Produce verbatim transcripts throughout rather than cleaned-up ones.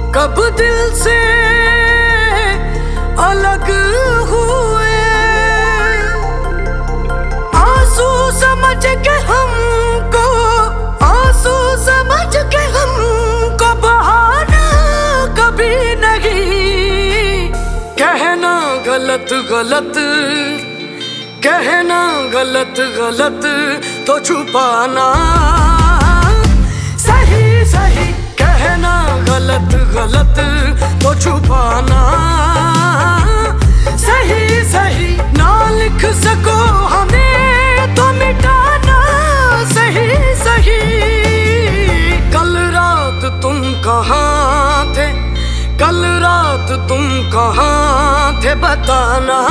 कब दिल से अलग हुए, आंसू समझ के हमको, आंसू समझ के हमको बहाना कभी नहीं। कहना गलत गलत, कहना गलत गलत तो छुपाना सही सही, कहना गलत गलत तो छुपाना सही सही। ना लिख सको हमें तो मिटाना सही सही। कल रात तुम कहाँ थे, कल रात तुम कहाँ थे बताना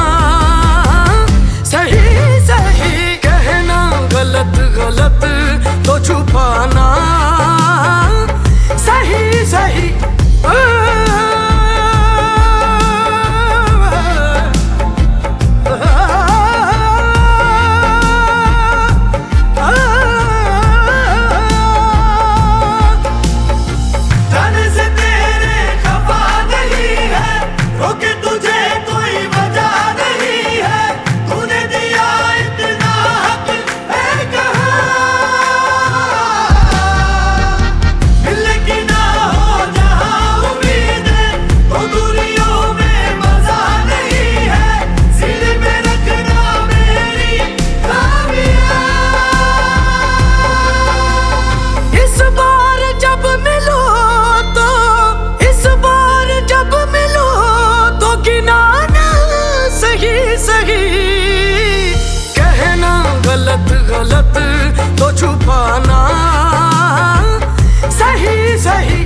सही सही। कहना गलत गलत तो छुपाना सही सही। गलत गलत तो छुपाना सही सही।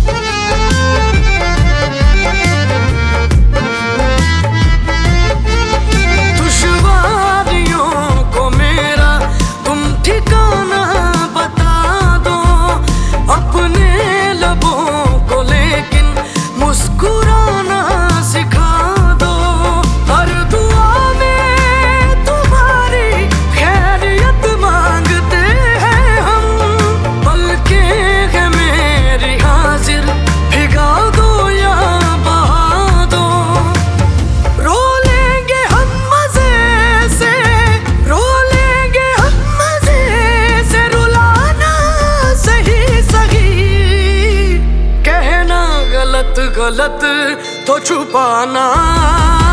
दुश्वारियों को मेरा तुम ठिकाना बता दो, अपने लबों को लेकिन मुस्कुराना सिखा दो। हर दुआ में तुम्हारी खैरियत मांगते हैं हम, बल्कि है मेरी हाजिर भिगा दो या बहा दो। रो लेंगे हम मजे से, रो लेंगे हम मजे से, रुलाना सही सही। कहना गलत गलत तो छुपाना